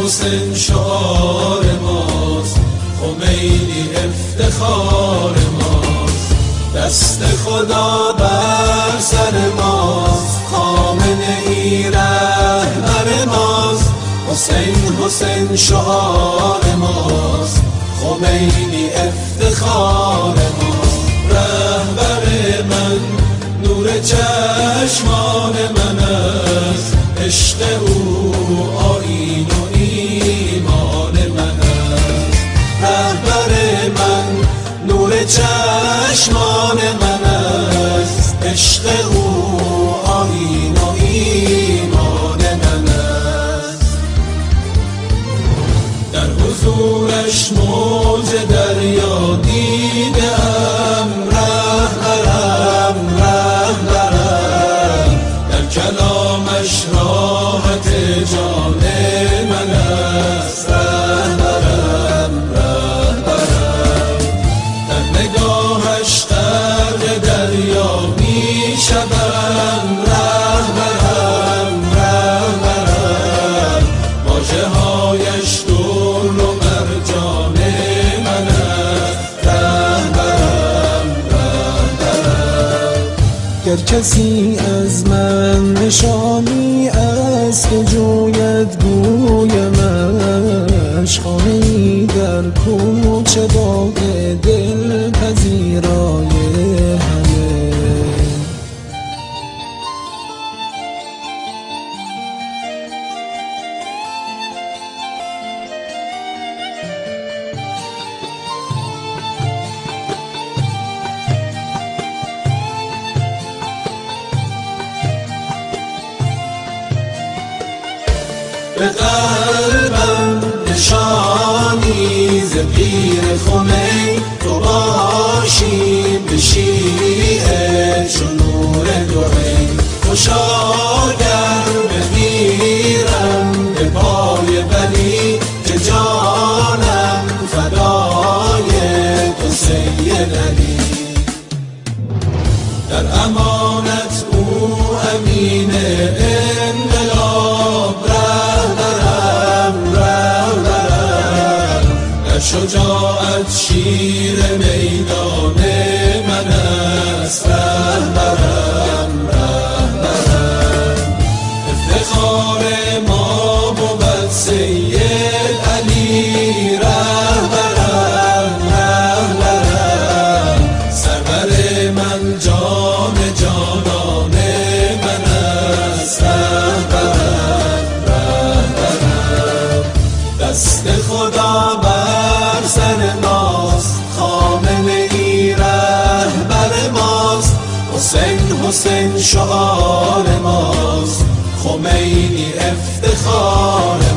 حسین شعار ماست، خمینی افتخار ماست. دست خدا بر سر ماست، خامنه ای رهبر ماست. حسین شعار ماست، خمینی افتخار ماست. رهبر من نور چشمان من است، عشق او آیین و ایمان من است. رهبر من نور چشمان من است، عشق او آیین و ایمان من است. در حضورش موج دریا دیدم، رهبرم در کلامش راحت جان من است. رهبرم در نگاهش غرق دریا می شوم. رهبرم واژه هایش در و مرجان من است. رهبرم گر کسی از من نشانی است که جوید گویمش، خانه‌ای در کوچه باغ دل پذیرای همه. به قلبم نشانی ز پیر خمین تو باشی، به شیعه چو نور دوحین. خوشا گر بمیرم به پای ولی، که جانم فدای تو سید علی. در امانت او امین انقلاب، شجاعت شیر میدان من است. رهبرم افتخار ما بود سید علی. رهبرم سرور من جان جانان من است. رهبرم دست خدا بر سر ماست، خامنه ای رهبر ماست. حسین شعار ماست، خمینی افتخار